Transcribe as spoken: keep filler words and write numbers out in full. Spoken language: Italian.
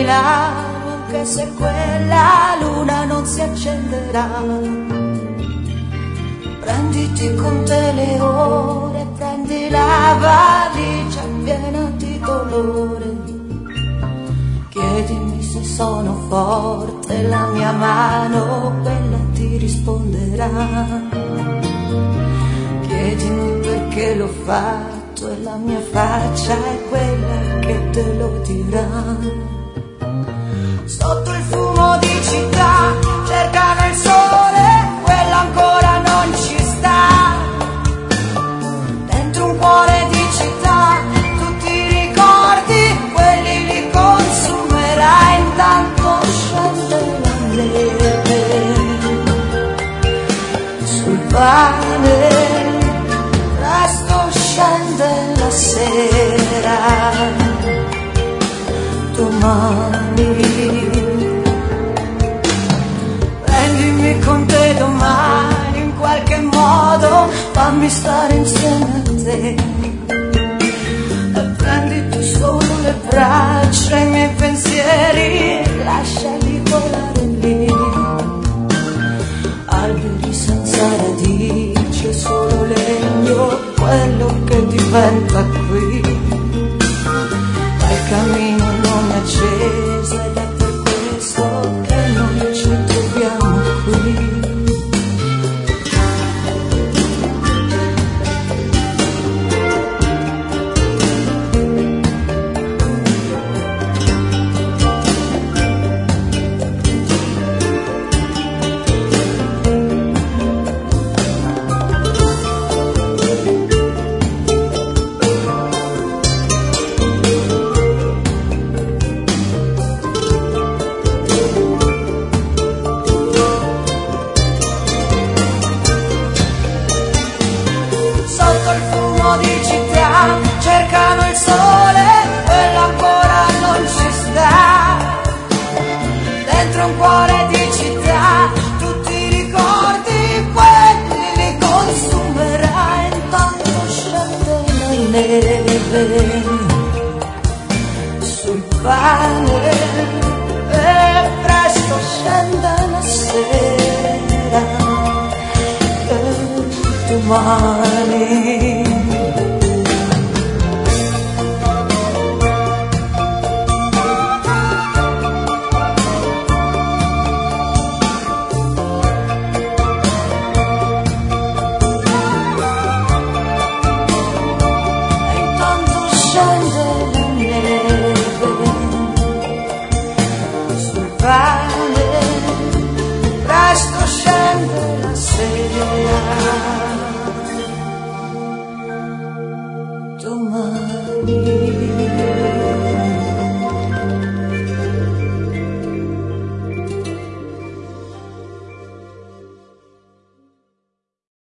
prendila, anche se quella luna non si accenderà. Prenditi con te le ore, prendi la valigia piena di dolore. Chiedimi se sono forte, la mia mano quella ti risponderà. Chiedimi perché l'ho fatto e la mia faccia è quella che te lo dirà. Sotto il fumo di città cercano il sole, quello ancora non ci sta. Dentro un cuore di città tutti i ricordi, quelli li consumerai. Intanto scende la neve sul pane, presto scende la sera. Domani prendimi con te, domani in qualche modo fammi stare insieme a te. E prendi tu solo le braccia, i miei pensieri, lasciali volare lì. Alberi senza radice, solo legno, quello che diventa qui. Dal cammino non è accesa ed è per questo che noi ci troviamo qui. Cercano il sole, quello ancora non ci sta. Dentro un cuore di città tutti i ricordi, quelli li consumerai. Intanto scende la neve sul pane.